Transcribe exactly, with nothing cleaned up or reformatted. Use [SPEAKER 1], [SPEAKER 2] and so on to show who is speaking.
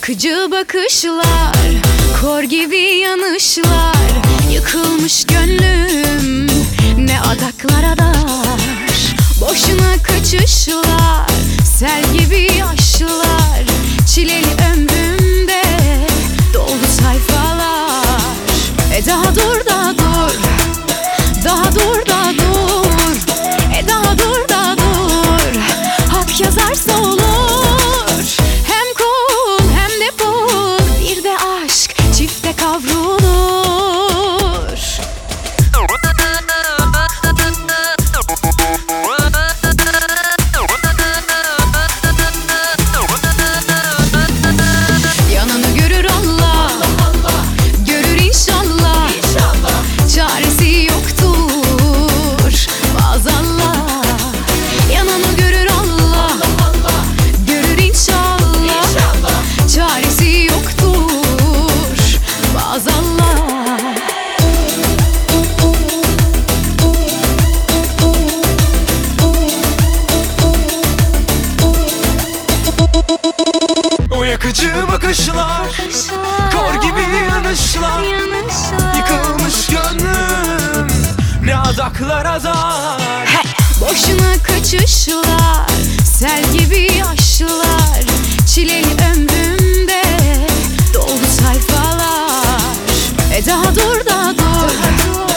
[SPEAKER 1] Yakıcı bakışlar, kor gibi yanışlar. Yıkılmış gönlüm ne adaklara dar. Boşuna kaçışlar, sel gibi yaşlar. Çileli ömrümde doldu sayfalar. E daha dur daha dur, daha dur daha dur. E daha dur daha dur, hak yazarsa olur.
[SPEAKER 2] Yakıcı bakışlar, kor gibi yanışlar. Yıkılmış gönlüm ne adaklara dar.
[SPEAKER 1] Hey! Boşuna kaçışlar, sel gibi yaşlar. Çileli ömrümde doldu sayfalar. E daha dur daha dur,